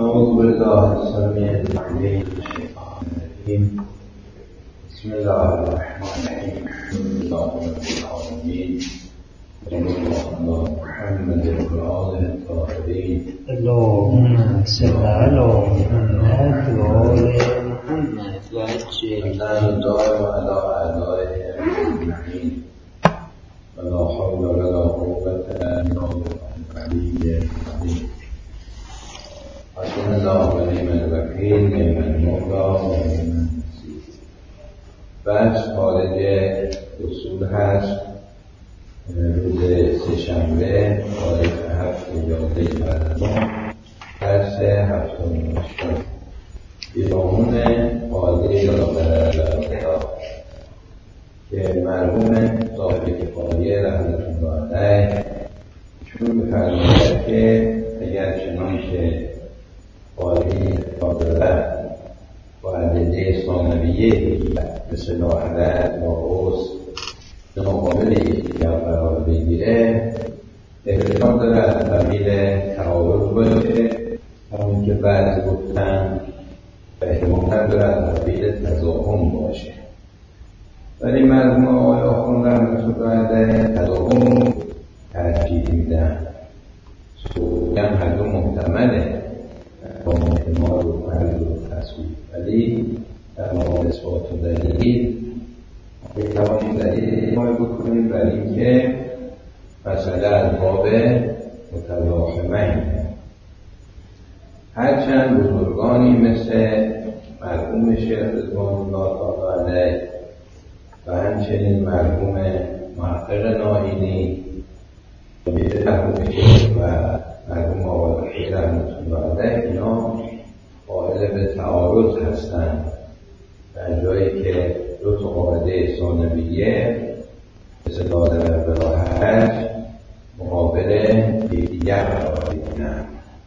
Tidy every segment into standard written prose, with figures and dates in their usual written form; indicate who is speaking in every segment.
Speaker 1: أعوذ بالله السميع العليم من الشيطان الرجيم. بسم الله الرحمن الرحيم. الحمد لله رب العالمين صلى الله على محمد وآله الطاهرين.
Speaker 2: اللهم صل على محمد وآل محمد وعجل
Speaker 1: دائم على أعدائه أجمعين ولا حول ولا قوة إلا بالله العلي العظيم. حسبنا الله ونعم الوکیل، نعم المولى ونعم النصير. بحث خارج اصول هست. روز سه‌شنبه تاریخ 7 ژانویه درس 78 بیرامون قاضی دادرالله که مرحوم صاحب کفایه رحمة الله علیه چون بفرماید که اگر چنانکه قاضی دادرالله و ادله ثانویه مثل لاحظت ناقص مقابل یکدیگر قرار بگیره، احتمال داره از قبیل تعارض باشه، همون که بعضی گفتن و احتمال داره از قبیل تضاهم باشه. ولی مرحوم آقای آخوند رحمة الله علیه تضاهم ترجیح میدن. سوگم هر دو محتمله با احتمال و فرض و تصویر، ولی در مقابل اثبات و دلیل میتوانیم دلیل ما بکنیم بر اینکه مسئله از باب متلاحمین. هرچند بزرگانی مثل مرحوم شیخ رضوان الله تعالی علیه و همچنین مرحوم محقق نائینی مرحوم شیخ و مرحوم آقای رحمة الله علیه اینا قائل به تعارض هستند، در جایی که دو تا قاعده ثانویه مثل دادرالله مقابل یکدیگر قرار می‌گیرند.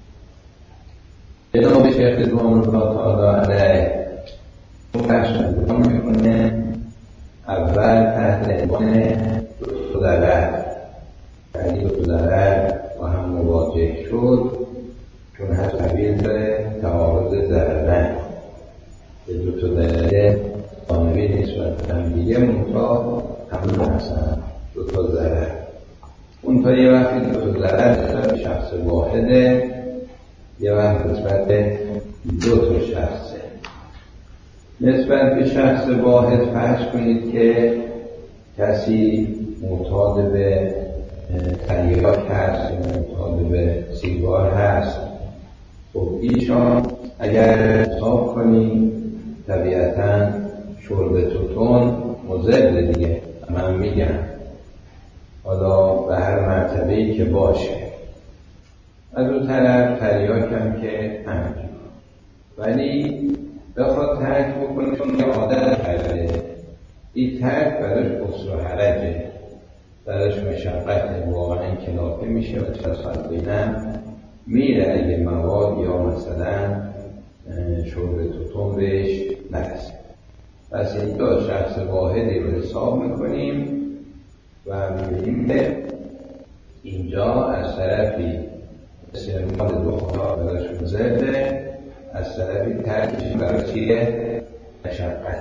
Speaker 1: جناب شیخ رضوان الله تعالی علیه مشروع می‌کنه اول تحت عنوان دو ضرر، یعنی دو ضرر با هم مواجه شد، چون هر قبیل داره تعارض ضررین به دو تا ضرر ثانوی نسبت هم دیگه منطقه همون هستن دو تا ضرر. منطقه یه وقتی دو تا ضرر نسبت به شخص واحده، یه وقت نسبت به دو تا شخصه. نسبت به شخص واحد فرض کنید که کسی معتاد به تریاک هست، معتاد به سیگار هست. خب ایشان اگر حساب کنیم طبیعتاً شرب توتون مضر دیگه، من میگم حالا به هر مرتبه‌ای که باشه. از اون طرف تریاک هم که همینجور، ولی بخواد ترک بکنه چون یه عادت کرده، این ترک براش عسر و حرجه، براش مشقته، واقعا کلافه میشه و چسبت بینم میره اگه مواد یا مثلا شرب توتون بهش نرسه. پس این دو شخص واحدی رو حساب میکنیم و میبینیم که اینجا از طرفی استعمال دو خدا براش مضره، از طرفی ترکش برای چیه؟ مشقته.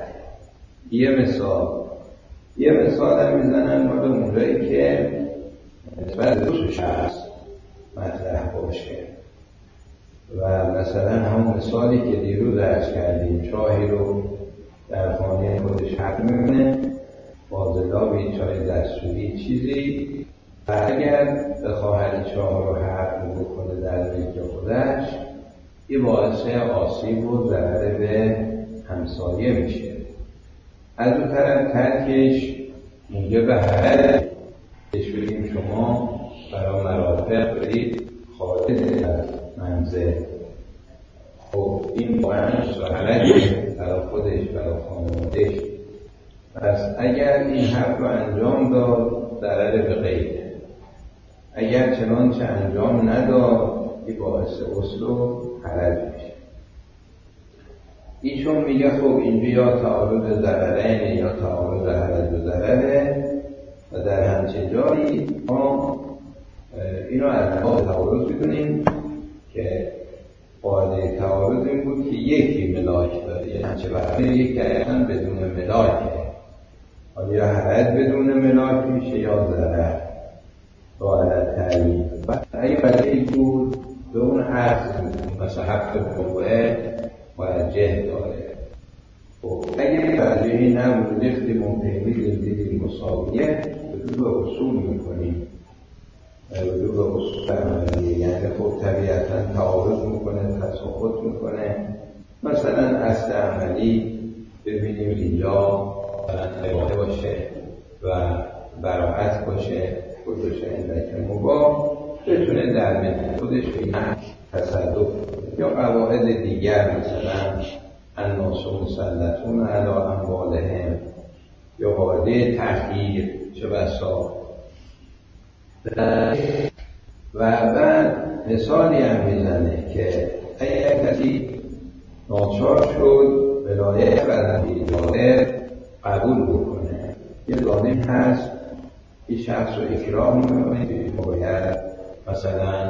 Speaker 1: یه مثال هم میزنن ما به اونجایی که نسبت دو شخص مطرح باشه و مثلا همون مثالی که دیروز عرض کردیم، چاهی رو در خانه خودش حق می‌کنه، فاضلابی چای دستوری چیزی، و اگر بخواهد چاه رو حق بکنه در بیت خودش، این باعث آسیب و ضرر به همسایه میشه. از اون طرف ترکش موجب حرج بگیم شما برای مرافق برید خارج از منزل. خب این واقعا حرج برای خودش، برای خانوادهش. پس اگر این حق رو انجام داد ضرر به غیره، اگر چنانچه انجام نداد این باعث عسر و حرج میشه. ایشون میگه خب اینجا یا تعارض ضررین یا تعارض حرج و ضرره و در همچین جایی ما اینو از باب تعارض می‌کنیم که قاعده تعارض این بود که یکی ملاک داره، یعنی چه برای یک دقیقا بدون ملاکه، حالا یا حرج بدون ملاک میشه یا ضرر با حالت تعیین. اگه برای بود به اون عرض مثلا حق قوه مرجح داره. خب اگه برای نمود اختیمون پیمی زندگی مساویه رجوع به اصول میکنیم، رجوع به اصول عملیه، یعنی خب طبیعتا تعارض میکنه، تساقط میکنه. مثلا اصل عملی ببینیم اینجا مثلا باشه و براحت باشه، خودش اندک مباه بتونه در من خودش این تصدق یا قواعد دیگر مثلا الناس مسلطون علی اموالهم یا قاعده تخییر چه بسا. و بعد مثالی هم میزنه که اگر کسی ناچار شد ولایت بر نبی قبول بکنه، یه ظالم هست این شخص رو اکراه میکنه که باید مثلا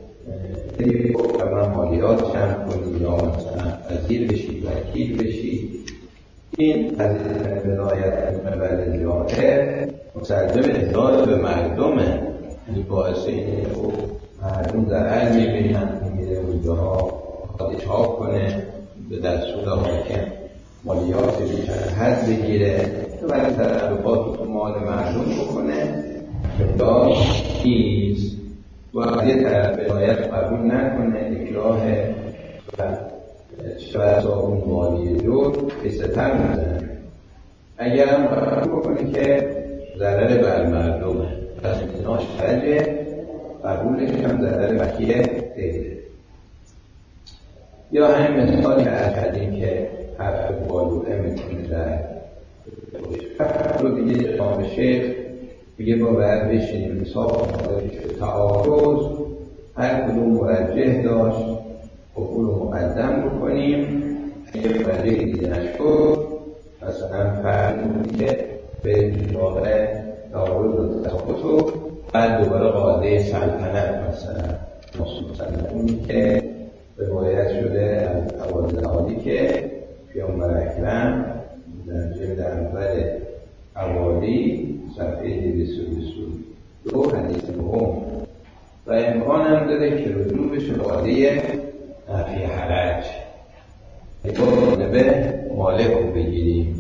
Speaker 1: مالیات چند کنی یا مثلا وزیر بشی، وکیل بشی. این از ولایت بر جاهر مستلزم احضار به مردمه، این باعث اینه که مردم ضرر میبینن که میره اونجاها پادشاه کنه به دستور حاکم مالیات بیشتر حد بگیره ولی تصرفات تو مال مردم بکنه یا نیست و یه طرف ولایت قبول نکنه، اکراه و شاید اون مالی جور استتر میزنه. اگر هم قبول بکنه که ضرر بر مردمه پس ایناش خرجه، قبولش هم ضرر وکیل دیده. یا همین مثالی که از کردیم که حرف بالوعه میکنه در رو دیگه جناب شیخ دیگه با باید بشینیم مثال تعارض هر کدوم مرجح داشت اون رو مقدم بکنیم. اگه مرجح دیده نشد مثلا فرمودی که به واقع تعارض و تساقط رو بعد دوباره قاعده سلطنت مثلا اونی که روایت شده از اوایل حالی که پیامبر اکرم در جلد اول حوالی صفحه 222 حدیث مهم و امکان هم داره که رجوع بشه قاعده نفی حرج. جانب مالک رو بگیریم،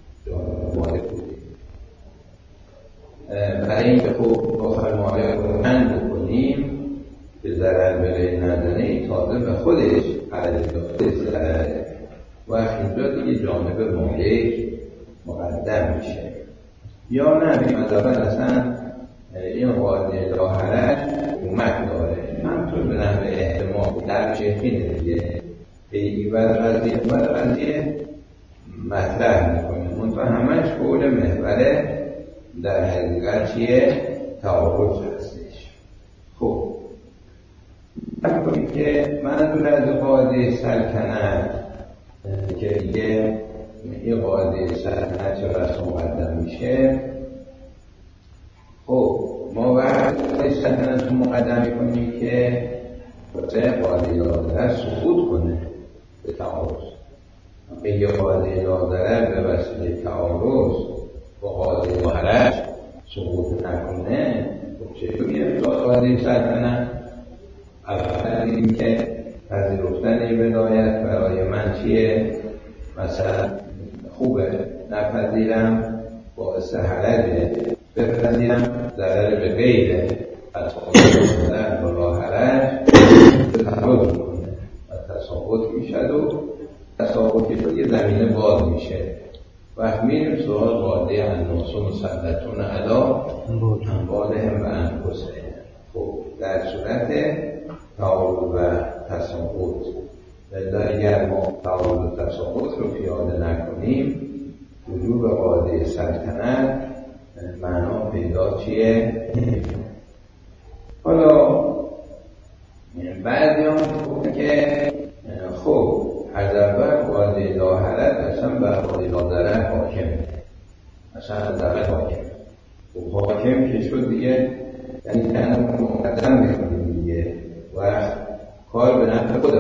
Speaker 1: برای اینکه خوب آخر مالک رو من بکنیم به ضرر برای ندانه تازه به خودش حرج داده ضرره و اینجا دیگه جانب مالک مقدم میشه. یا نه بیم اصلا این قاعده لا حرج اومد داره همطور به نحوه احتمال در چهفینه دیگه ایوال قضیه مطرح میکنه منطقه همش قول محوره در حقیقت چیه؟ تعارض هستش. خب همونی که منظور از قاعده سلطنت که دیگه این قاعده سلطنت چه رسم مقدم میشه. خب ما وقتی سلطنت رو مقدم میکنیم که قاعده لازره سقوط کنه به تعارض. اگه قاعده لازره به وسیله تعارض با قاعده حرج سقوط نکنه خب چطوریه قاعده سلطنت؟ اول این که پذیرفتن ولایت برای من چیه؟ مثلا خوبه نپذیرم باعث حرجه، بپذیرم ضرر به غیره از خودم با حرج تعارض میکنه و تساقط میشد و تساقطی شد یه زمینه باز میشه. وقت میریم سوال قاعده الناس مسلطون علی اموالهم و انفسهم. خب در صورت تعارض و تساقط اگر ما تعارض و تساقط رو پیاده نکنیم وجوب قاعده سلطنت معنا پیدا چیه؟ حالا بعضی هم که خب از اول قاعده لا حرج اصلا بر قاعده لا ضرر حاکمه، اصلا از اول حاکمه. خب حاکم که شد دیگه یعنی تنها مقدم میکنیم دیگه و کار به نفع خودمون به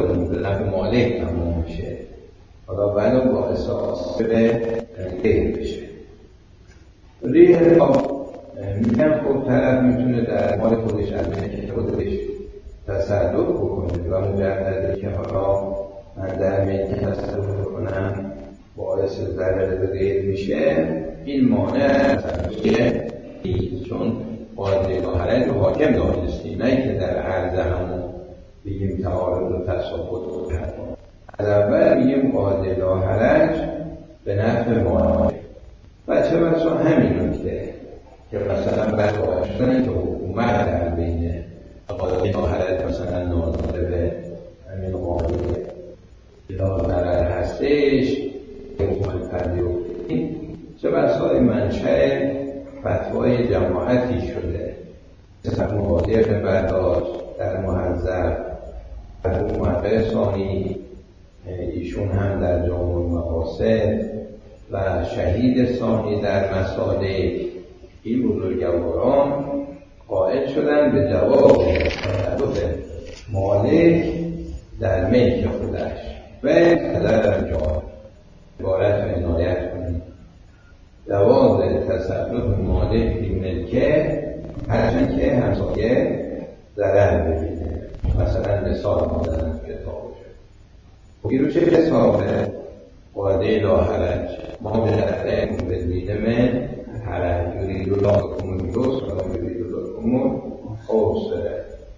Speaker 1: نفع مالک تمام میشه، حالا بعد با احساس به غیر بشه. ریح میگم خب طرف میتونه در مال خودش از خودش تصرف بکنه و مجرد که حالا من در ملک تصرف کنم باعث ضرر به غیر میشه، این مانع تصرفیه چون قاعده لاحرج رو حاکم دانستی، نه که در عرض همون بگیم تعارض و تساقط رو حتما. از اول میگیم قاعده لاحرج به نفع مانع و چه بسا همین نکته که مثلا بعد باید شدن که حکومت در بین قاعده لاحرج مثلا ناظر به همین قاعده لاحرج هستش که حکومت پردی چه بسا منشأ فتوای جماعتی شده مثل مقادیر برداشت در محذب در محقق ثانی، ایشون هم در جامع المقاصد و شهید ثانی در مسالک، این بزرگواران قائل شدن به جواب تصرف مالک در ملک خودش و قدر انجام عبارت رو عنایت کنید. جواز تصرف مالک فی ملکه هرچند که همسایه ضرر ببینه. مثلا مثال مادرم کتاب شد این رو چه حسابه؟ قاعده لاحرج ما به نفعه مبدید من حرج یورید الله بکم الجسر و یورید الله بکم العسر.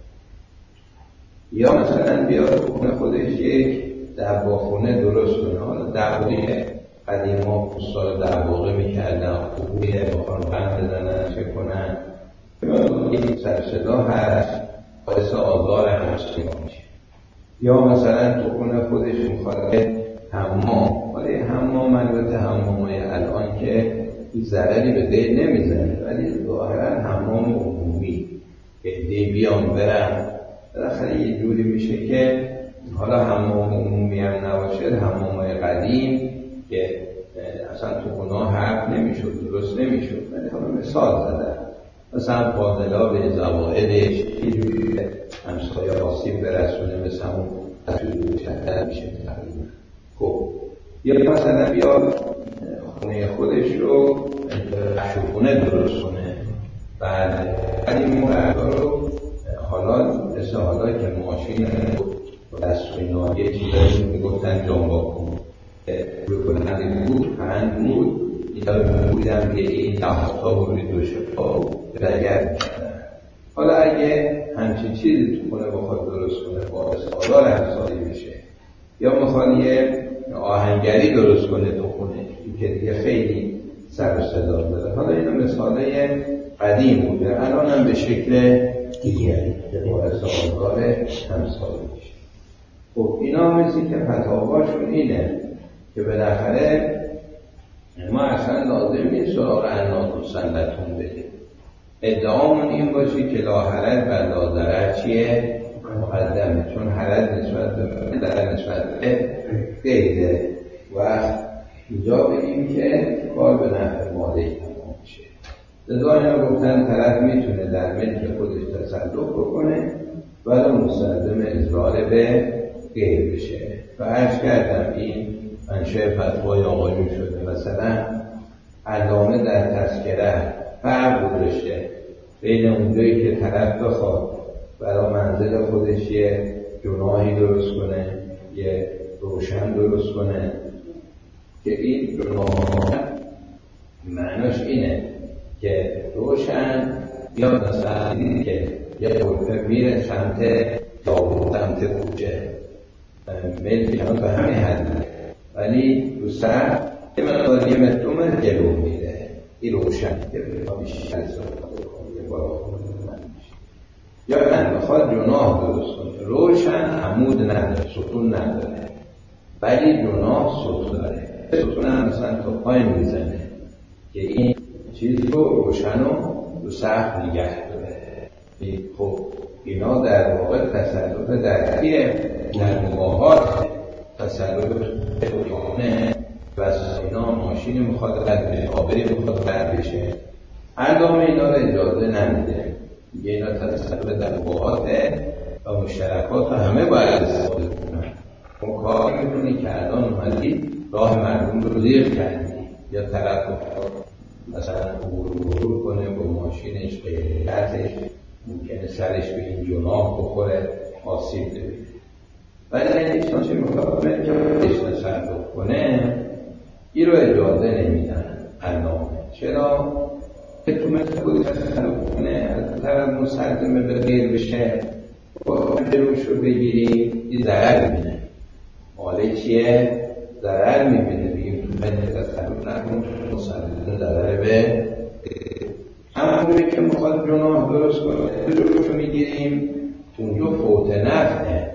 Speaker 1: یا مثلا بیاد خونه خودش یک دباخونه درست کنه، حالا دباغه قدیم ها پوستار دباغه میکردن خوبیه بخوان قند بزنن چه کنن، یک سرصدا هست باعث آزار همسایه میشه. یا مثلا تو خونه خودش میخواد حمام، ولی حمام البته حمامای الان که ضرری به غیر نمیزنه، ولی ظاهرا حمام عمومی که دی بیان برن بالاخره یه جوری میشه که حالا حمام عمومی هم نباشه، حمامای قدیم که اصلا تو گناه حرف نمیشد، درست نمیشد، ولی حالا مثال زدن مثلا فاضلا به زوائدش یه جوری همسایه آسیب برسونه مثل همون تجوری شدر میشه تقریبا. خب یا مثلا بیاد خونه خودش رو شخونه درست کنه، بعد این مقدار رو حالا مثل حالا که ماشین دستوینه یه چیزایی میگفتن جانبا کن بکنن بود پند بود اینا رو بودن که این دهاتا بودی دو شفا برگرد میشدن. حالا اگه همچین چیزی تو خونه بخواد درست کنه باعث آزار همسایه میشه، یا میخواد یه آهنگری درست کنه تو خونه که دیگه خیلی سر و صدا داره. حالا اینا مثالای قدیم بوده، الان هم به شکل دیگری که باعث آزار همسایه میشه. خب اینا مثل که فتاواشون اینه که بالاخره ما اصلا لازم نیست سراغ عناص و سنتون بریم، ادعامون این باشه که لا حرج و لا ضرر چیه؟ مقدمه، چون حرج نسبت به ضرر نسبت به غیره و اینجا بگیم که کار به نفع مالک تمام میشه. لذا اینا گفتن طرف میتونه در ملک خودش تصرف بکنه ولی مستلزم اضرار به غیر بشه. و عرض کردم این منشأ فتوای آقایون شده. مثلا علامه در تذکره فرق گذاشته بین اونجایی که طرف بخواد برای منزل خودش یه جناحی درست کنه، یه روشن درست کنه، که این جناح معناش اینه که روشن یا مثلا که یه غرفه میره سمت کوچه ملک هم به همه حد، ولی رو سر یه مقدار یه متر جلو میره، این روشن که بیشتر یا من بخواد جناح درست کنه، روشن عمود نداره، ستون نداره، ولی جناح ستون داره، ستون هم مثلا تو پای میزنه که این چیز رو روشن رو سقف نگه داره. خب اینا در واقع تصرف درکیه در مباحات، تصرف خودیانه و اینا ماشینی میخواد رد بشه، آبری میخواد رد بشه، علامه اینا رو اجازه نمیده، میگه اینا تصرف در مباحاته و مشترکات همه باید استفاده کنن. اون کار میکنی که الان اومدی راه مردم رو زیر کردی، یا طرف مثلا عبور کنه با ماشینش غیرتش، ممکنه سرش به این جناح بخوره، آسیب ببینه. ولی انسان چه میکنه که خودش تصرف کنه، این رو اجازه نمیدن علامه. چرا؟ که تو مثل خودش تصرف کنه، از طرف مستلزمه به غیر بشه، با جلوش رو بگیریم این ضرر میبینه. ماله چیه؟ ضرر میبینه. بگیم تو مثل تصرف نکن، مستلزمه ضرر به همونی که میخواد جناح درست کنه، جلوش رو میگیریم، اونجا فوت نفعه،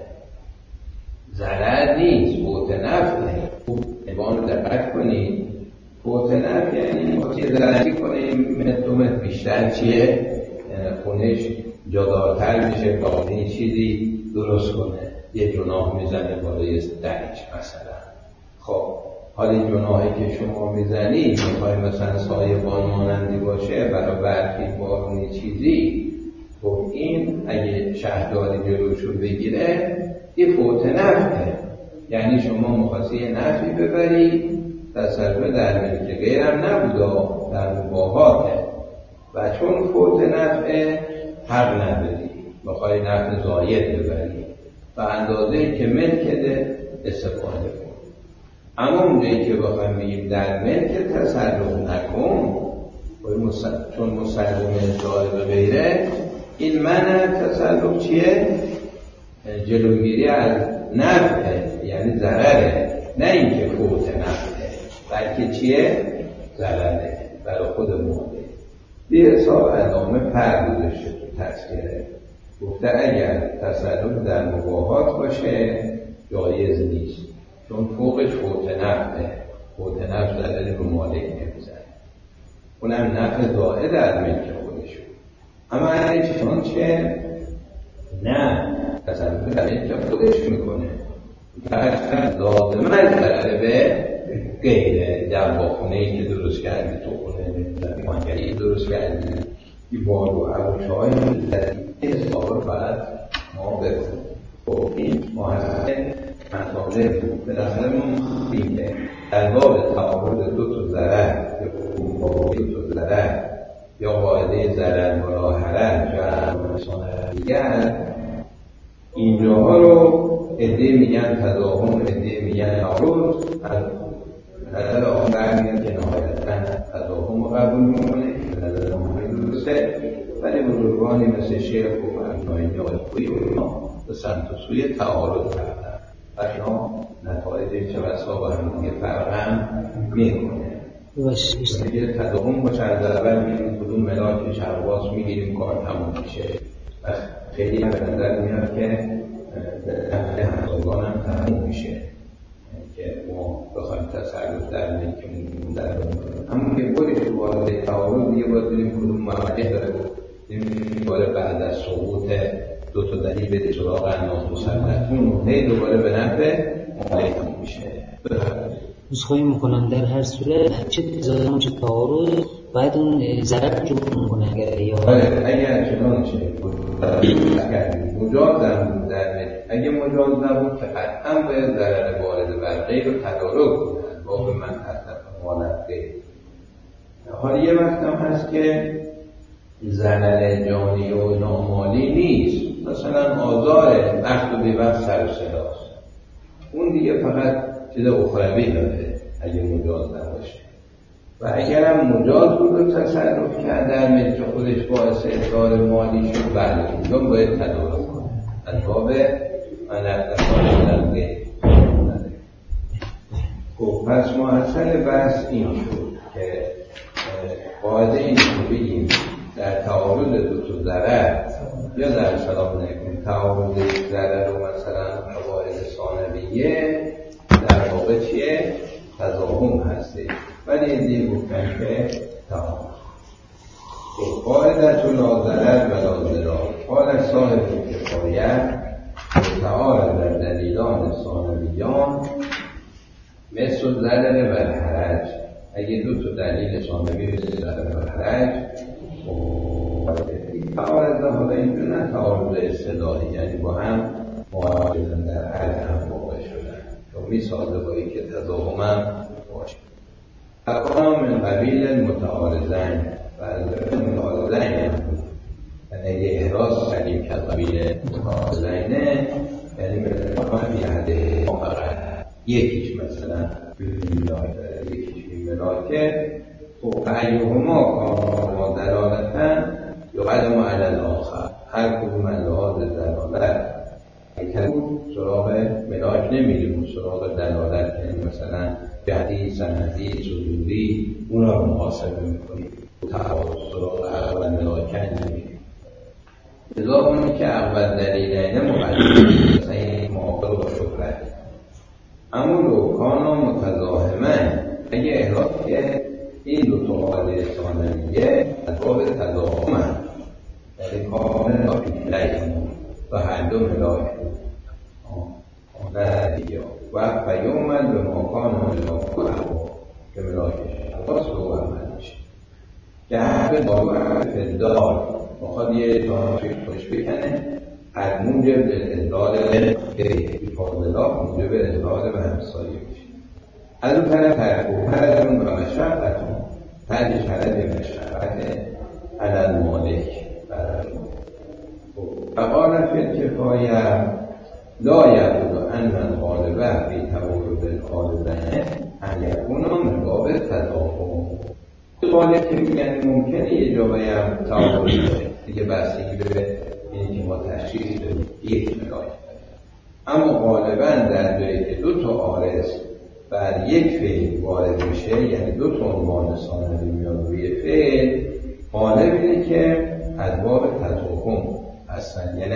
Speaker 1: ضرر نیست، فوت نفعه. نبان رو دقت کنید، فوت نفع یعنی که ضرری کنیم متر بیشتر چیه؟ خونش جادارتر میشه، باقی چیزی درست کنه، یه جناح میزنه بالای درش مثلا. خب حالا جناحی که شما میزنی میخوای مثلا سایبان مانندی باشه برای برخی بارونی چیزی، خب این اگه شهرداری جلوشو بگیره یه فوت نفعه، یعنی شما مخواستی یه نفعی ببری، تصرف در ملک غیرم نبودا، در مباحاته، و چون فوت نفعه حق نداری، بخوای نفع زاید ببری و اندازه‌ای که ملکته استفاده کن. اما اونجایی که بخوایم بگیم در ملک تصرف نکن، چون مسلم زاید غیره، این منع تصرف چیه؟ جلوگیری از نفعه، یعنی ضرره، نه اینکه فوت نفعه، بلکه چیه؟ ضرره برای خود ماده. به حساب علامه پر گذاشته تو تذکره، گفته اگر تصرف در مباحات باشه جایز نیست، چون فوقش فوت نفعه، فوت نفع ضرری رو مالک نمیزنه، اونم نفع زائد در ملک خودشون. اما اگر چون چه؟ نه، تصرف در ملک خودش میکنه، فقط لازمه از ضرر به غیره. در باخونه‌ای که درست کردی، تو خونه مانگری درست کردی، این بارو عوشهای این حسابه باید ما بکنیم. خب این محصل مطالب بود. بالاخره ما خیلی در باب تعارض دو تا ضرر یا دو تا ضرر یا قاعده ضرر ولا حرج و مثلا دیگر، اینجاها رو عده میگن تضاهم، عده میگن تعارض. نظر آن برمیاد که نهایتا تضاهم رو قبول میکنه، نظر آن درسته، ولی بزرگانی مثل شیخ و ابناینی و خویی به سمت و سوی تعارض کردن و اینا نتایج چه بسا با هم دیگه فرق هم میکنه. یه تضاهم باشه، از اول میگیم کدوم ملاک شرباس میگیریم کار تموم میشه و خیلی هم به نظر میاد که به همزاگان هم تموم میشه که ما بخوایم تصرف در ملکمون در همون که بودی که وارد تعارض دیگه باید بریم کدوم مواقع داره دوباره بعد از سقوط دو تا دلیل بده سراغ الناس مسلطون و هی دوباره به نفع مالک میشه.
Speaker 2: نسخه‌ای میکنم در هر صورت چه تضاهم چه تعارض باید اون ضرر جو میکنه
Speaker 1: اگر چنان چه مجاز نبود در ملک، اگه مجاز نبود که قطعا باید ضرر وارد بر غیر رو تدارک کنند با به من تصرف مالت غیر. حالا یه وقت هم هست که ضرر جانی و نامالی نیست، مثلا آزار وقت و بی وقت سر و صداست، اون دیگه فقط چیز اخروی داره اگه مجاز نباشه. و اگر هم مجاز بود و تصرف کرد در ملک خودش باعث اضرار مالی شد، بله اون باید تدارک کنه از باب منعت غیر. خب پس محصل بحث این شد که قاعده این رو بگیم در تعارض دو تا ضرر یا در سلام نکن تعارض ضرر رو مثلا قواعد ثانویه در واقع چیه؟ تضاهم هسته، ولی این گفتن که تعارض. قاعدت لا ضرر و لا ضرار قال صاحب کفایت تعارض در دلیلان ثانویان مثل ضرر و حرج. اگه دو تا دلیل ثانوی مثل ضرر و حرج تعارض حالا اینجور نه تعارض اصطلاحی، یعنی با هم معارضن در حد هم واقع شدن. میسازه با اینکه تضاهم باشه. اقام من قبیل المتعارضین و المتعارضین یعنی اگه احراز کردیم که قبیل متعارضینه یعنی بیهده فقط یکیش مثلا یکیش ملاکه و ایهما کاما دلالتن یقدم علی الاخر هر کدوم لحاظ دلالت بود سراغ ملاک نمیریم سراغ دلالت یعنی مثلا جهتی، سندی، صدوری اون را محاسبه میکنیم سراغ اول ملاکن نمیریم ازا اونی که اول دلیلینه مقدم مثلا این معاقل با شکرت اما لوکانا متضاهمه اگه احراز که این دو تا قاعده ثانویه از باب تضاهم یعنی کامل ناپیده‌ایم و هر دو ملاک بود نه دیگه و پیومد به مکان ملاک که ملاکش عباس رو عمل میشه که هر داور فدار بخواد یه تانفیق خوش بکنه از موجب ازداد فاضلات موجب ازداد و همسایه میشه از اون طرف هرکون و مشرقتون تنجش هرد مشرقت علل مالک فقال فی الکفایه لا یعبد ان الغالبه فی تورد الغالبه ان یکون من باب تضاهم غالب که میگن ممکنه یه جا باید تعارض باشه دیگه بستگی به اینی که ما تشخیص داریم یک ملاک اما غالبا در جایی که دو تا عارض بر یک فعل وارد میشه یعنی دو تا عنوان ثانوی میاد روی فعل غالب اینه که از باب تضاهم هستن یعنی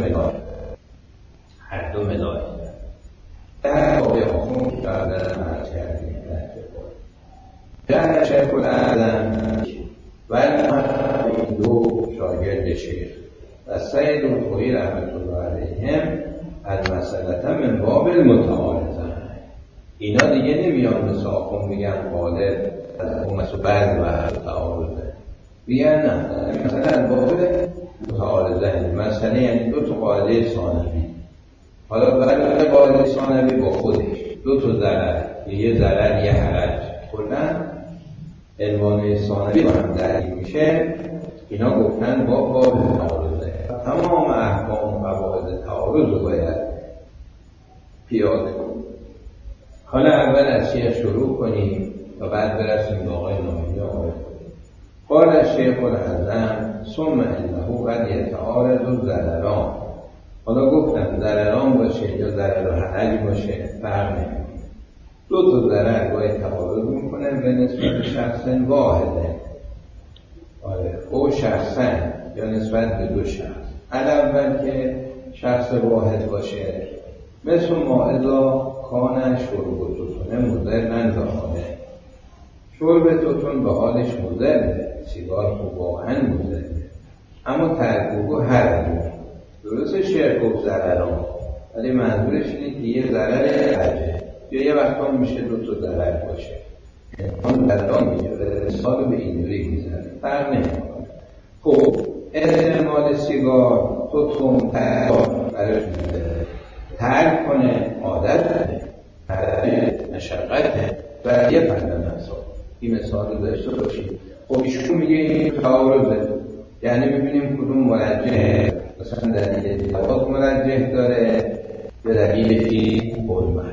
Speaker 1: هر دو ملاک در باب آخون که قبلا عرض کردیم در شیخ الاعظم و این دو شاگرد شیخ و سید الخویی رحمت الله علیهم از مسئلتا من باب المتعارضه اینا دیگه نمیان به ساخون میگن غالب از اون مثل بعض و تعارضه بیان نه مثلا از باب متعارضه مثلا یعنی دو تا قاعده ثانوی حالا برای قاعده ثانوی با خودش دو تا ضرر یه ضرر یه حرج کلا عنوان ثانوی با هم درگیر میشه اینا گفتن باب تعارضه تمام احکام و قواعد تعارض رو باید پیاده کنیم حالا اول از شیخ شروع کنیم و بعد برسیم به آقای نامی آقای قال شیخ الاعظم ثم انه قد یتعارض الضرران حالا گفتم ضرران باشه یا ضرر حرج باشه فرق نمیکنه دو تا ضرر باید تعارض میکنه به نسبت شخص واحده او شخصا یا نسبت به دو شخص اول که شخص واحد باشه مثل ما اذا کان شرب توتون مضرن داخله شرب توتون به حالش مضره سیگار خب واقعا مضره اما ترکوبو حرمه درسته شرک و ضرران ولی منظورش اینه که یه ضرر حرجه یا یه وقتا میشه دو تا ضرر باشه اون ضرران میگه مثال به اینجوری میزنه فرق نمیکنه خب استعمال سیگار توتون براش ترک کنه عادت مشقته و یه پنده مثال این مثال رو داشته باشید خب ایشون میگه این تعارضه یعنی ببینیم کدوم مرجح مثلا دلیل جواز مرجح داره یا دلیل فی حرمت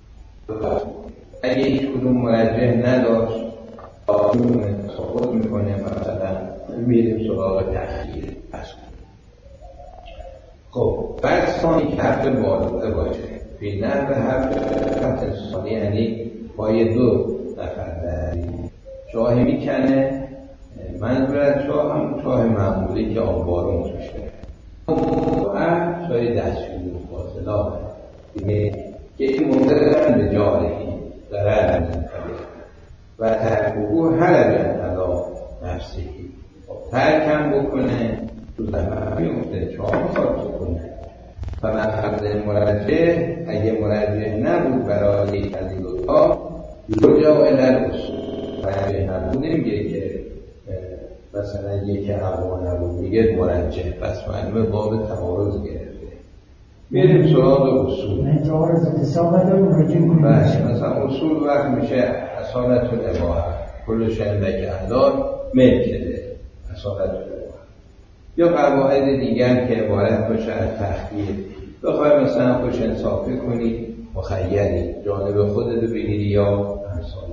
Speaker 1: اگه هیچ کدوم مرجح نداشت ثابت میکنه مثلا میریم سراغ تخییر خب بعد ثانی که حرف بالغه باشه فی نحو حرف فتح ثانی یعنی با یه دو نفر داریم چاه میکنه منظور از چاه هم چاه معمولی که آبارون توشه و چای دستشویی فاصله که این مضرن به جارهی ضرر منتبه و ترکوبو حرجن علی نفسهی ترکم بکنه تو زمان میفته چهار سال کنه و مقصد مرجح اگه مرجح نبود برای از این دوتا رجاع الی الاصول مرجح نبود نمیگه که مثلا یکی هوا نبود میگه مرجح پس معلومه باب تعارض گرفته میریم سراغ اصول. مثلا اصول وقت میشه اصالت الاباحه، کل شیء لک حلال ملکته، اصالت الاباحه. یا قواعد دیگر که عبارت باشه از تخییر، بخوای مثلا خوش انصافی کنی مخیری، جانب خودت بگیری یا امثال،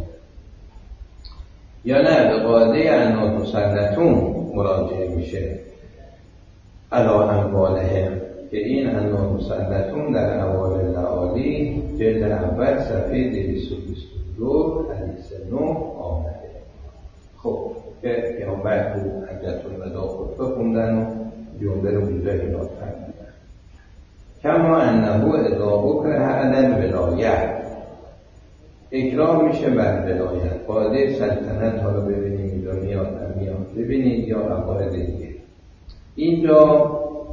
Speaker 1: یا نه به قاعده انات مسلطون مراجعه میشه علا اموالهم، که این انات مسلطون در احوال لعالی جلد اول صفحه 222 حدیث 9 آمده. خب که پیامبر تو حجة الوداع خطبه خوندن و جمله رو اونجا ایراد فرمودن. کما انه اذا بکره علی الولایت، اکراه میشه بر ولایت، قاعده سلطنت. حالا ببینیم اینجا میاد نمیاد، ببینید یا قواعد دیگه. اینجا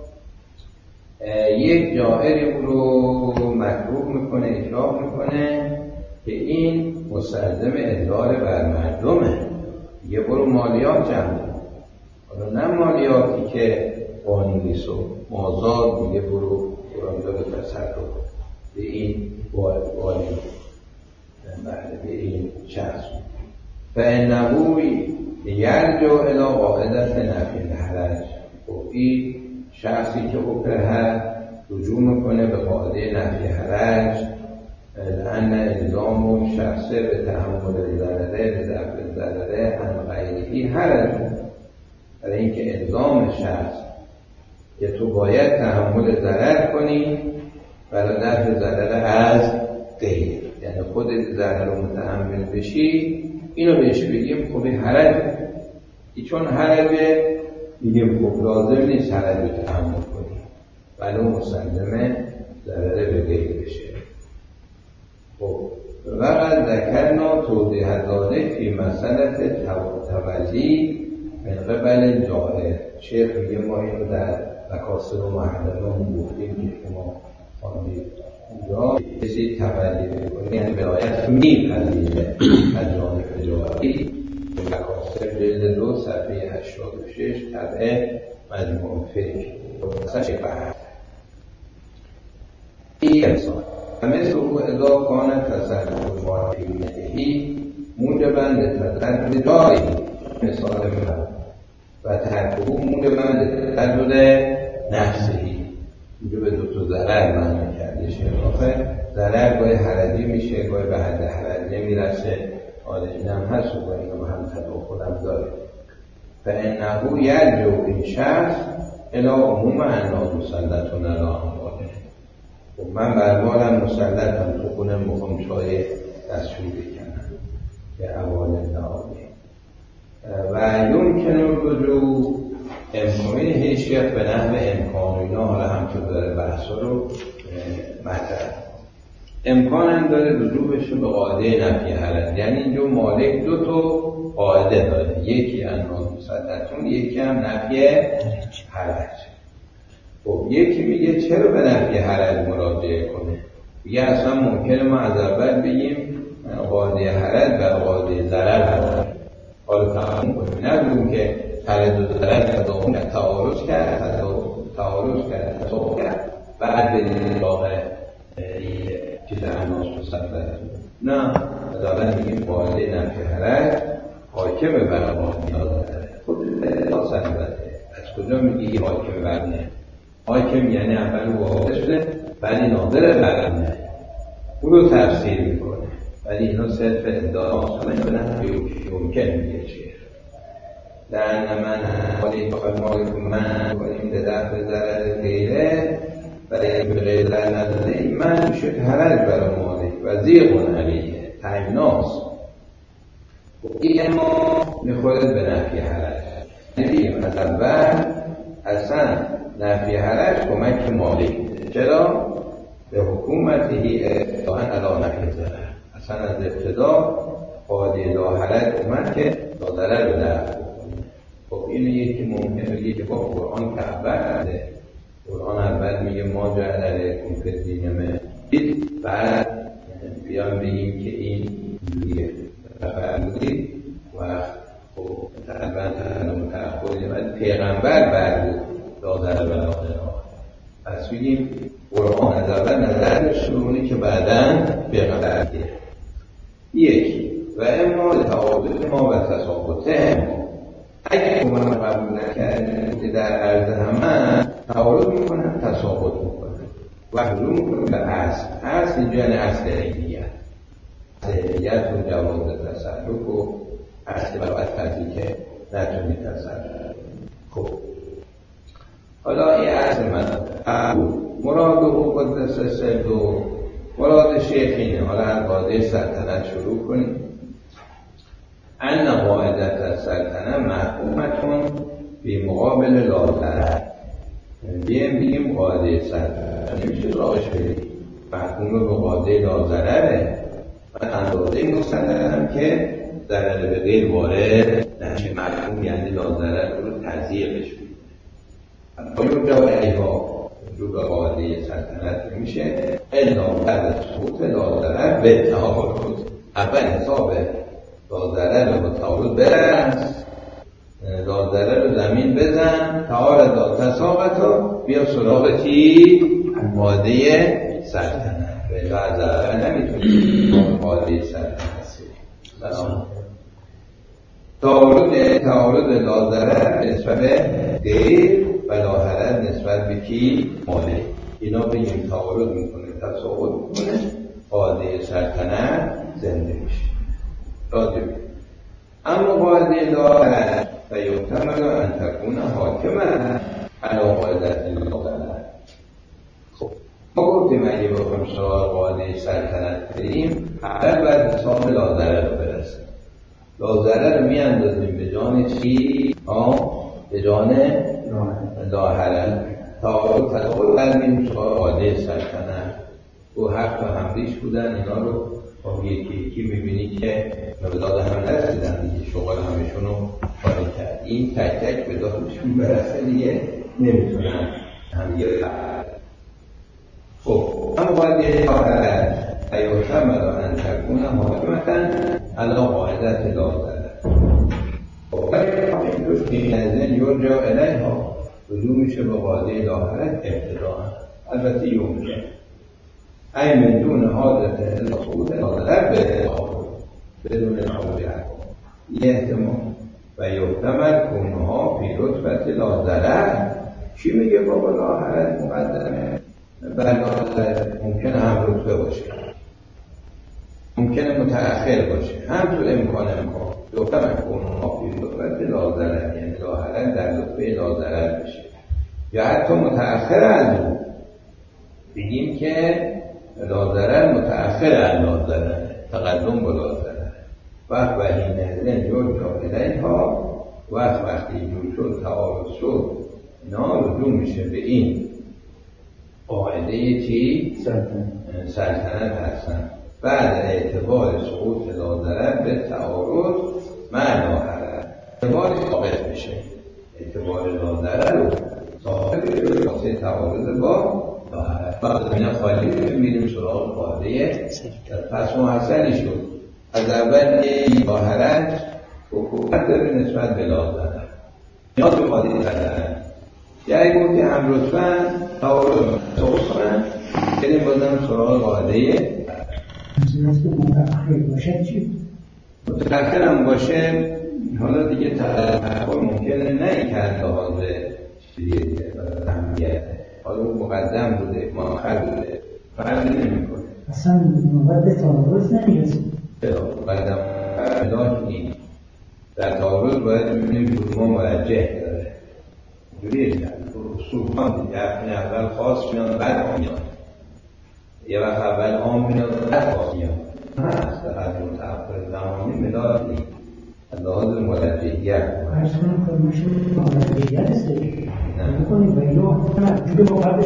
Speaker 1: یک جائری رو مکروه میکنه، اکراه میکنه که این مستلزم اداره بر مردمه، یه برو مالیات جمع کن. حالا نه مالیاتی که قانونی سو مازاد میگه برو اونجا به تصرف به این والی به این شخص فانه یرجع الی قاعدة نفی الحرج. و این شخصی که اکره رجوع میکنه به قاعده نفی حرج، لأن الزام شخص به تحمل ضرره به دفع ضرره عن غیره حرج. برای اینکه الزام شخص که تو باید تحمل ضرر کنی برای دفع ضرر از غیر، یعنی خودت ضرر رو متحمل بشی، اینو بهش بگیم خب حرج، چون حرجه میگیم خب لازم نیست حرج رو تحمل کنی ولی مسلمه ضرر به غیر بشه. خب وقت ذکرنا توضیح ذالک فی مسئله تولی من قبل جائر. شیخ میگه ما اینو در مکاسب و محللان گفتیم که شما خواندید اونجا کسی تولی میکنه یعنی ولایت میپذیره از جانب جائری. مکاسب جلد 2 صفحه 86 طبعه مجموع فکر مثلا شیخ بحث این انسان مثل او اذا کان تصرف مارکیتی موجباً لتدرج جاری مثال می‌کنم و ترکه موجباً لتدرج نفسی. اینجا به دو تا ضرر معنی کرده شیخ. آخه ضرر گاهی حرجی میشه، گاهی به حد حرج نمیرسه. حالا این هم هست و این هم تداخل هم داره. فانه یرجع این شخص الی عموم انات مسلطون علی امواله. خب من بربارم مسلطم تو خونه میخوام چای دستشویی بکنم که احوال لعالی و یمکن الرجوع امکانی هیچیت به نحو امکان اینا. حالا همطور داره بحثا رو مطرح امکان هم داره رجوع بشه به قاعده نفی حرج. یعنی اینجا مالک دو تا قاعده داره، یکی انات مسلطون، یکی هم نفی حرج. خب یکی میگه چرا به نفی حرج مراجعه کنه؟ میگه اصلا ممکنه ما از اول بگیم قاعده حرج و قاعده ضرر هست. حالا تمام کنیم، نبودیم که حرج و ضرر تداوم تعارض کرد بعد بدیم واقع چیز انات مسلطون. نه، از اول میگیم قاعده نفی حرج حاکم بر قاعده ضرر. خب اصلا از کجا میگی حاکم بر نه؟ حاکم یعنی اول واقع شده ولی ناظر برنه او رو تفسیر میکنه، ولی اینا صرف ادعا کنه یمکن میگه شیخ لأن من حالی بخواهد مالک من کنیم به دفع ضرر غیره برای به غیر ضرر نداده من میشه حرج برای مالک و ضیق علیه تنگناست. این ما میخورد به نفی حرج. نفیم از اول اصلا نفی حرج کمک مالک میده. چرا؟ به حکومتی اتحان علا نفی ضرر. اصلا از ابتدا قاعده لا حرج اومد که لا ضرر رو دفع بکنه. خب اینو یکی ممکنه بگه که با قرآن تعبیر ده. قرآن اول میگه ما جعل علیکم فی الدین من بعد بیان بگیم که این جوریه فرمودی و خب تقریبا متأخری ولی پیغمبر بعد بود لا ضرر ولا ضرار. پس بگیم قرآن بقدر یک و اما تعارض ما و تساقط ما. اگه ما قبول نکردیم که در عرض همه تعارض میکنن تساقط میکنن و حضور میکنن به اصل اینجا یعنی اصل عینیت، اصلیت و جواز تصرف و اصل براعت قضی که نتونی تصرف. خب حالا این اصل من مراد و قدس سر و مراد شیخ اینه. حالا از قاعده سلطنت شروع کنیم. ان قاعدت سلطنت محکومتون بی مقابل لازره. بگیم قاعده سلطنت نمیشه راهش بریم، محکومه به قاعده لازره و اندازه مستندم که ضرر به غیر وارد نشه. محکوم یعنی لازره رو تضییقش کنه. جا ایها رو به قاعده سلطنت میشه الا بعد سقوط لازره به تعارض. اول حساب لازره رو تعارض برس، لازره رو زمین بزن، تعارض تساقط رو بیا سراغ چی؟ قاعده سلطنت. به لازره نمیتونی قاعده سلطنت تعارض لازره نسبت به غیر و لاحرد نسبت به کی؟ مالک. اینا بگیم تعارض میکنه تساقط میکنه قاعده سلطنت زنده میشه. راجبه اما قاعده لاحرد و یحتمل ان تکون حاکمه علی قاعده لاحرد. خب ما گفتیم اگه بخوایم سراغ قاعده سلطنت بریم اول باید حساب لازره رو برسیم. لازره رو میاندازیم به جان چی؟ به جان لاحرد. تعارض تساقط برمیم سراغ قاعده سلطنت. او حق و همریش بودن. اینا رو با یکی میبینی که مبداد هم نرسیدن دیگه، شغل همشون رو خالی کرد. این تک تک به داخلشون برسه دیگه نمیتونن هم یه فرد. خب اما باید یه لاحرد ایوشم را انترکونم حاکمتن علا قاعدت لازره. خب این روز که نزدن یرجع الیه ها رجوع میشه به قاعده لاحرد ابتداء. البته یومجا ای من دون حاجت سقوط لازره به تعارض بدون تعارض یه احتمال و یحتمل کونها فی رتبت لازره. چی میگه بابا لاحرد مقدمه؟ بر لازره ممکنه هم رتبه باشه، ممکنه متأخر باشه، هم تو امکان یحتمل کونها فی رتبت لازره، یعنی لاحرد در رتبه لازره بشه یا حتی متأخر از اون. بگیم که لازره متأخر از لازره، تقدم با لازره. وقت وحی نهزن جور جاهده ها وقتی جور شد تعارض شد اینا رجوع میشه به این قاعده چی؟ سلطنت هستن. بعد اعتبار سقوط لازره به تعارض معنا هست اعتبار ثابت میشه. اعتبار لازره رو ثابت میشه واسه تعارض با بعد اینا خالی میریم سراغ قاعده. پس محسنی شد از اول لاحرد حکومت داره نسبت به لازره نیاز به قاعده سلطنت. یعنی گفت که هم لطفاً تعارض سقوط کنن بریم بازم سراغ قاعده.
Speaker 3: متأخر باشه چی؟
Speaker 1: متأخر هم باشه حالا دیگه تأخر ممکنه نه که از لحاظ چیزی اهمیت، حالا اون مقدم بوده مؤخر بوده فرقی نمی‌کنه.
Speaker 3: اصلا نوبت به تعارض نمیرسه.
Speaker 1: مقدم ملاک نیست. در تعارض باید ببینیم کدوم مرجح داره. جوریه اصولا دیگه اول خاص میان بعد عام میان. یه وقت اول عام میان بعد خاص میان. هست در حد متأخر زمانی ملاک نیست. لحاظ مرجحیت.
Speaker 3: عرض کنم فرمایشون مرجحیت است. بکنیم و یا جوری مقابلش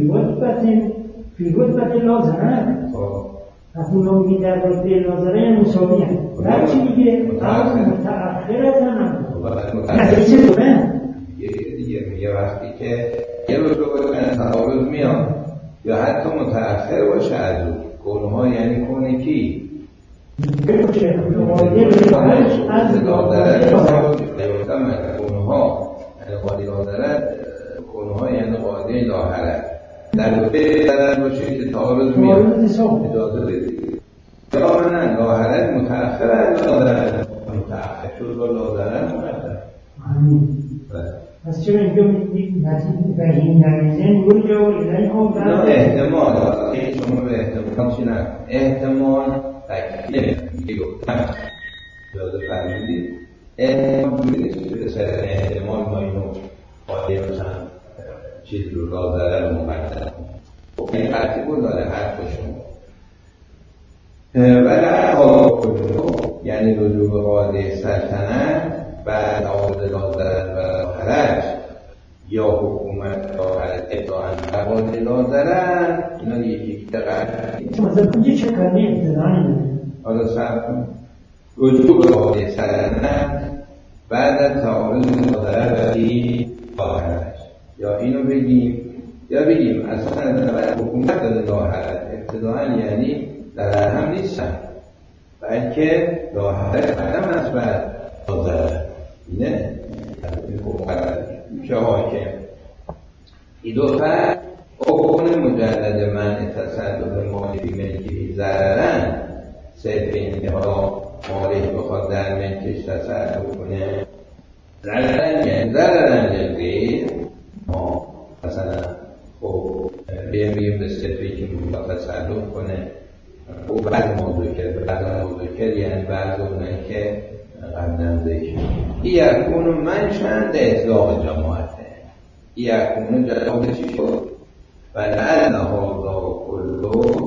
Speaker 3: فی رتبت لازره. اخونا میگی در رتبه لازره مساوی هست. بعد چی میگه؟ متأخر از هم نظری چه دوره؟
Speaker 1: دیگه میگه وقتی که یه رتبه باید تعارض میاد یا حتی متأخر باشه از اون گونه یعنی کنه کی؟ از لازره قاعده لازره کنها یعنی قاعده لاحرد در رتبه ضرر باشه که تعارض میاد اجازه بدید
Speaker 3: بهینه‌ریزن یرجع الیهم
Speaker 1: نه احتمال که شما به احتمال چی نکن احتمال تکلیف گفتم یاد فرمودید احتمال نیست احتمال ما اینو قاعده مثلا چیز رو لازره رو مقدر کنیم این قطعی بود داره حرف شما ولی یعنی رجوع به قاعده سلطنت بعد عوض لازره و حرج یا حکومت یا ادعای قواعد لازره اینا یکی دقیق
Speaker 3: مثلا کجا چه کاری ابتدایی
Speaker 1: حالا صرف رجوع به قاعده سلطنت بعد از تعارض لازره و حرج یا اینو بگیم اصلا حکومت داره لاحرج ابتداعا یعنی در هم نیستن بلکه لاحرج هم از بعد لازره اینه که حاکم این دو فرد حکم مجدد منع تصرف مالی بی ملکی ضررن صرف اینکه ها مالک بخواد در ملکش تصرف کنه ضررن للغیر ما مثلا خب بگیم به صرفی که مطلق تصرف کنه او بعد موضوع کرد یعنی بعد اونه که قبلا ذکر یکون منشأ اطلاق جماعته یکون جماعت چی شد و لعل هذا کله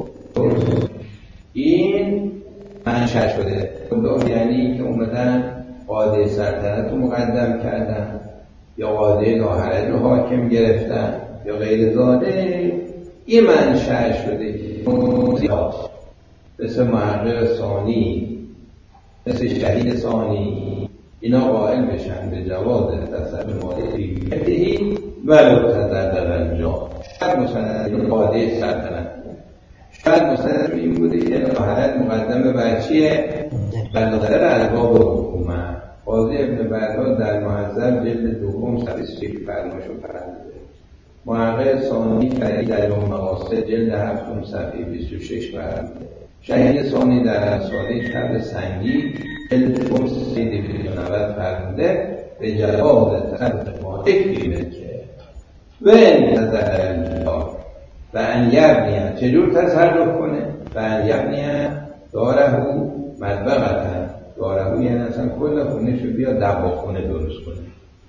Speaker 1: این منشأ شده کله یعنی که اومدن قاعده سلطنت رو مقدم کردن یا قاعده لاحرج رو حاکم گرفتن یا غیر ذالک این منشأ شده زیاد مثل محقق ثانی مثل شهید ثانی اینا قائل بشن به جواز تصرف مالی بی‌ملکی ولو تضرر انجام شاید مثلا قاعده سلطنت شاید مثلا این بوده که لاحرج مقدم بر چیه؟ بر ضرر ارباب حکومت قاضی ابن بغداد در محذب جلد دوم صفحه 3 فرماشو فرموده محقق ثانی در مقاصد جلد 7 صفحه 26 فرموده شهید ثانی در رساله شرح سنگی جلد 290 فرموده به جواز تصرف مالک بی‌ملکه و انتظر و ان یبنیه چجور تصرف کنه و ان یبنیه داره مطبقتا داره یعنی اصلا کل خونش رو بیا دباخونه درست کنه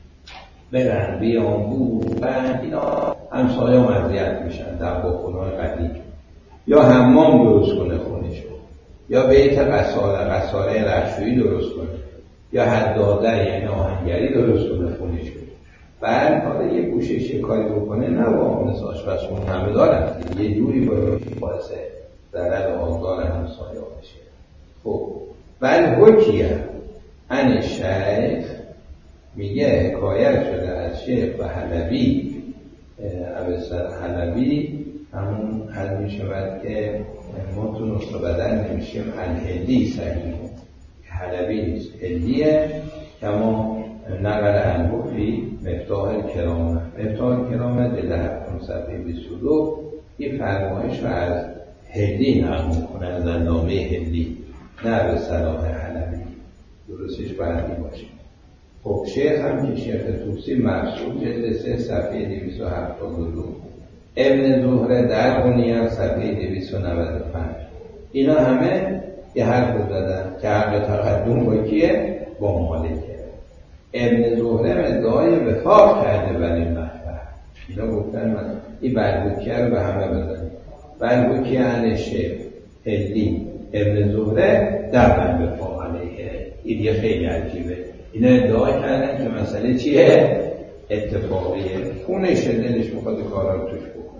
Speaker 1: برن بیان بود و اینا همسایه مذیعت میشن دباخونه های قدیم یا حمام درست کنه خونش رو یا بیت قصاره رشویی درست کنه یا حداده یعنی آهنگری درست کنه خونش رو بعد حالا یه گوشه کاری بکنه نه با مثل آشپزخونه همه دارن یه جوری باعث ضرر آزار همسایه بشه خب بل حکیه عن شیخ میگه حکایت شده از شیخ و حلبی ابوسر حلبی همون حل می شود که ما تو نسخه بدن نمیشیم الهلی صحیح حلبی نیست هلیه کما نقل عنه فی مفتاح الکرامه مفتاح الکرامه جلد 7 صفحه 22 این فرمایش رو از هلی نقل میکنه از نامه هلی نه به صلاح حلبی درستش باید باشه خب شیخ هم که شیخ توسی محسوب جلد 3 صفحه 272 ابن زهره در غنیه صفحه 295 اینا همه یه حرف زدن که حق تقدم با کیه؟ با مالکه ابن زهره ادعای وفاق کرده ولی مطلب اینا گفتن من این بلبوکیه رو به همه بزنیم بلبوکیه عن شیخ هلی ابن زهره در من وفاق علیه این یه خیلی عجیبه اینا ادعا کردن که مسئله چیه؟ اتفاقیه خونش دلش میخواد کارا رو توش بکنه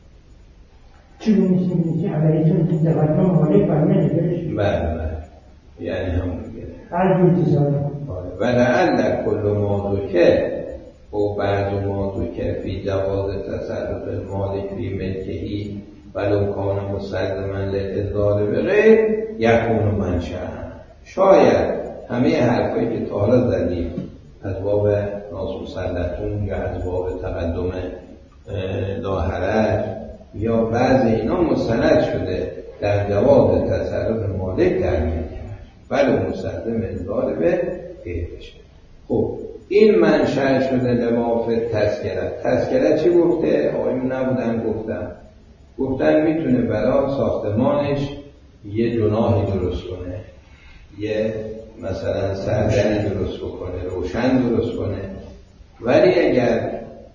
Speaker 3: چی می‌گی که اولیتون تو دفعه مالک فرمه نگرش؟
Speaker 1: بله یعنی همون میگه
Speaker 3: هر جور تیزاره
Speaker 1: و لعل کل موضوعه و بعض موضوعه فی جواز تصرف مالک فی ملکهی ولو کان مسلما للاضرار به غیر یکون منشأ شاید همه حرفایی که تا حالا زدیم از باب ناسوسلتون یا از باب تقدم لاحرج یا بعض اینا مستند شده در جواز تصرف مالک در ملک ولو مسلم اضرار به غیر بشه خب این منشأ شده لمافه تذکره چی گفته؟ آقایون نبودن گفتن میتونه برای ساختمانش یه جناحی درست کنه، یه مثلا سردنی درست بکنه، روشن درست کنه. ولی اگر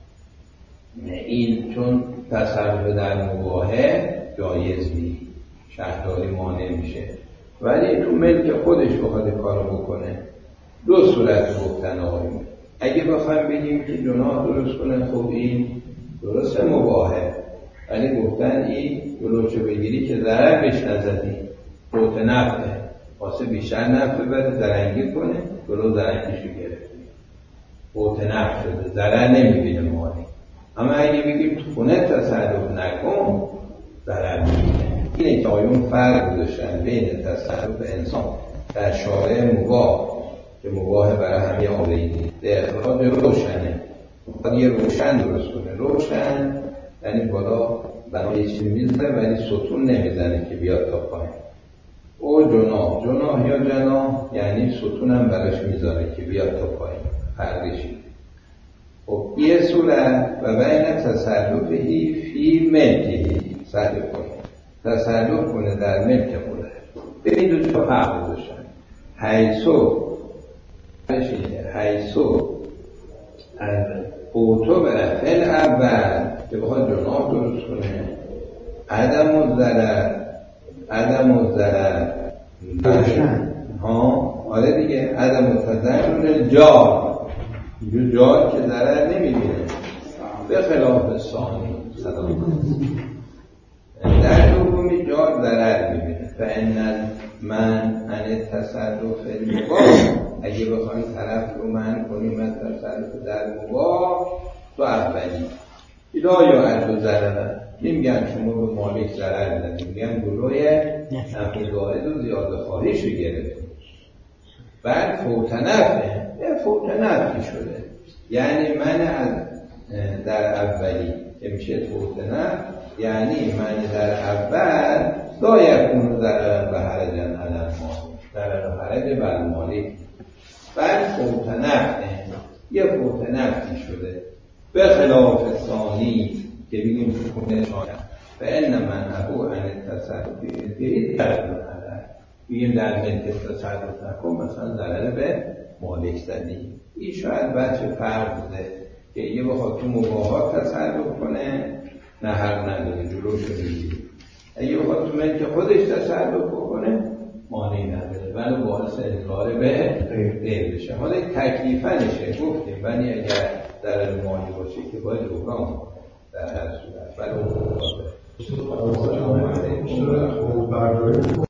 Speaker 1: این چون تصرف در مباحه جایز نیست، شهرداری مانع میشه، ولی تو ملک خودش بخواد کارو بکنه دو صورت گفتن آقایون. اگه بخوایم بگیم که جناح درست کنه، خب این درسته مباحه، ولی گفتن این جلوشو بگیری که ضرر بهش نزدی، فوت نفعه، واسه بیشتر نفع بده زرنگی کنه، جلو زرنگیشو گرفت، فوت نفع شده، ضرر نمیبینه مالی. اما اگه بگیم تو خونه تصرف نکن، ضرر میبینه. اینه که آیون فرق گذاشتن بین تصرف انسان در شارع مباح که مباح برای همه آبیدی در اخراج روشنه، یه روشن درست کنه. روشن یعنی بالا برای چیزی میزنه ولی ستون نمیزنه که بیاد تا پایین. او جناح یا جناح یعنی ستون هم براش میذاره که بیاد تا پایین، فرقشی. خب یه صورت و بین تصرفی فی ملکی تصرف کنه در ملک خودش. ببین دو تا فرق داشتن. حیثو اوتو برفل اول که بخواد جناح درست کنه، عدم الضرر آره دیگه، عدم التضرر جار که ضرر نمیبینه، به خلاف ثانی در دومی جار ضرر میبینه. فإن من عن تصرف المباح، اگه بخوایم طرف رو منع کنیم از تصرف در مباح تو اولی ایدا یا عدو ضرر، نمیگن شما به مالک ضرر ندید، میگن جلوی نفع زائد و زیاده خواهیش رو گرفتیم. بعد فوت نفعی شده، یعنی من از در اولی که میشه فوت نفع، یعنی من در اول لا یکون ضرر و حرجا علی المالک، ضرر و حرج بر المالک. بعد فوت نفع، یه فوت نفعی شده، به خلاف ثانی که بگیم خونه شانه فإن من ابو عن التصرف فی ضرر، بگیم در ملک تصرف نکن، مثلا ضرر به مالک زدی. این شاید بچه فرق بوده که یه بخواد تو مباحات تصرف کنه نه حق نداره، جلوش رو میگیری. اگه بخواد تو ملک خودش تصرف کنه مانعی نداره، ولی باعث اضرار به غیر بشه. حالا تکلیفا نشه گفتیم، ولی اگر ضرر مالی باشه که باید جبران در هر صورت. ولی